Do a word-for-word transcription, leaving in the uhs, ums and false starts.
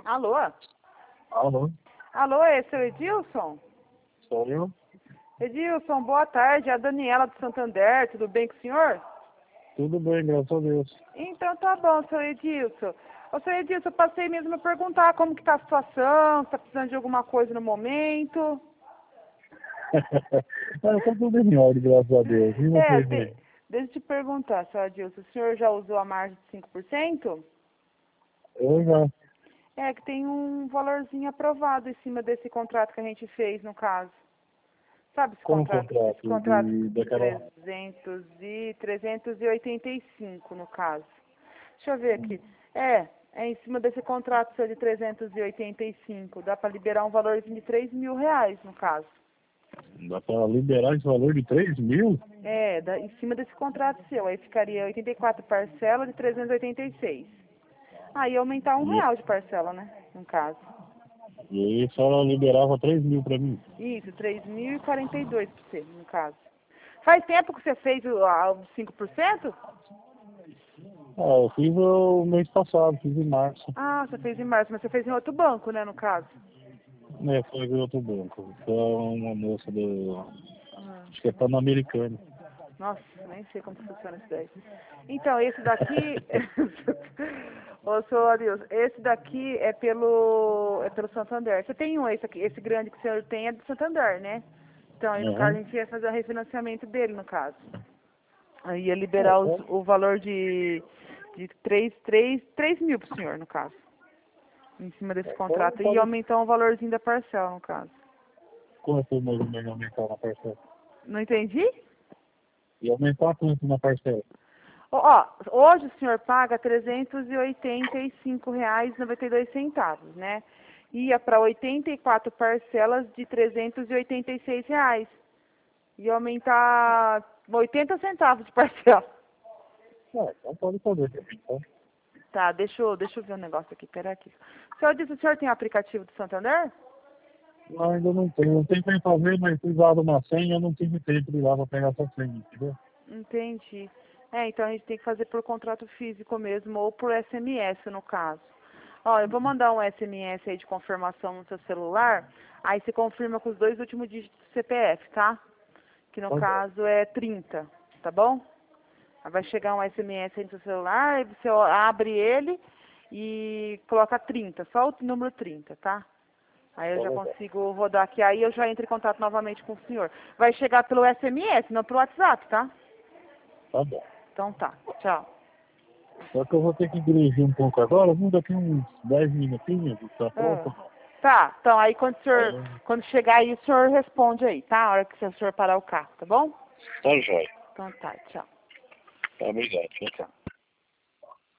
Alô? Alô, Alô, é seu Edilson? sou eu? Edilson, boa tarde. É a Daniela do Santander. Tudo bem com o senhor? Tudo bem, graças a Deus. Então tá bom, seu Edilson. Ô, seu Edilson, eu passei mesmo a perguntar como que tá a situação, se tá precisando de alguma coisa no momento. ah, tá tudo em ordem, graças a Deus. E É, você, de, gente? deixa eu te perguntar, seu Edilson, o senhor já usou a margem de cinco por cento? Eu já. É, que tem um valorzinho aprovado em cima desse contrato que a gente fez, no caso. Sabe esse Com o contrato? Esse contrato contrato de, de daquela... trezentos e trezentos e oitenta e cinco, no caso. Deixa eu ver aqui. É, é em cima desse contrato seu de trezentos e oitenta e cinco. Dá para liberar um valorzinho de três mil reais, no caso. Dá para liberar esse valor de três mil? É, da, em cima desse contrato seu. Aí ficaria oitenta e quatro parcelas de trezentos e oitenta e seis. Aí aumentar um E, real de parcela, né? No caso. e aí só liberava três mil para mim. Isso, três mil e quarenta e dois para você, no caso. Faz tempo que você fez o, a, o cinco por cento? Ah, eu fiz o mês passado, fiz em março. Ah, você fez em março, mas você fez em outro banco, né, no caso? Né, foi em outro banco. Foi uma moça do... Ah, Acho que é Pan-Americano. nossa, nem sei como funciona isso daí. Então, esse daqui... Ô, senhor Adilson, esse daqui é pelo, é pelo Santander. Você tem um, esse, aqui, esse grande que o senhor tem é do Santander, né? Então, aí no caso a Uhum. gente ia fazer o refinanciamento dele, no caso. Aí ia É, liberar os, só... o valor de, de três três mil pro senhor, no caso. Em cima desse é só contrato. E pode... aumentar o valorzinho da parcela, no caso. Quanto mais ou menos aumentar na parcela? Não entendi? E aumentar quanto na parcela? Ó, ó, hoje o senhor paga trezentos e oitenta e cinco reais e noventa e dois centavos, né? Ia para oitenta e quatro parcelas de trezentos e oitenta e seis reais. Ia aumentar oitenta centavos de parcela. É, então pode fazer também, então. Tá, deixa eu, deixa eu ver um negócio aqui, pera aqui. O senhor disse, o senhor tem aplicativo do Santander? Não, ainda não tenho. Eu tentei fazer, mas precisava de uma senha, eu não tive tempo de ir lá para pegar essa senha, entendeu? Entendi. É, então a gente tem que fazer por contrato físico mesmo, ou por S M S no caso. Ó, eu vou mandar um S M S aí de confirmação no seu celular, aí você confirma com os dois últimos dígitos do C P F, tá? Que no Tá bom. caso é trinta, tá bom? Aí vai chegar um S M S aí no seu celular, aí você ó, abre ele e coloca trinta, só o número trinta, tá? Aí eu Tá já legal. consigo rodar aqui, aí eu já entro em contato novamente com o senhor. Vai chegar pelo S M S, não pelo WhatsApp, tá? Tá bom. Então tá, tchau. Só que eu vou ter que dirigir um pouco agora, vamos daqui uns dez minutinhos, tá Ah, pronto? tá, então aí quando o senhor, Aí, quando chegar aí, o senhor responde aí, tá? A hora que o senhor parar o carro, tá bom? tá jóia. Então tá, tchau. Tá, obrigado. Tchau, tchau. Tchau.